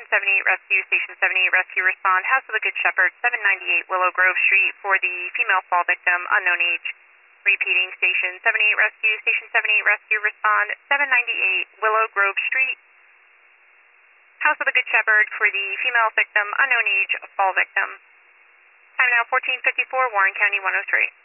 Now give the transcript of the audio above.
78 Rescue, Station 78 Rescue, respond. House of the Good Shepherd, 798 Willow Grove Street for the female fall victim, unknown age. Repeating, Station 78 Rescue, Station 78 Rescue, respond. 798 Willow Grove Street. House of the Good Shepherd for the female victim, unknown age, fall victim. Time now 14:54, Warren County 103.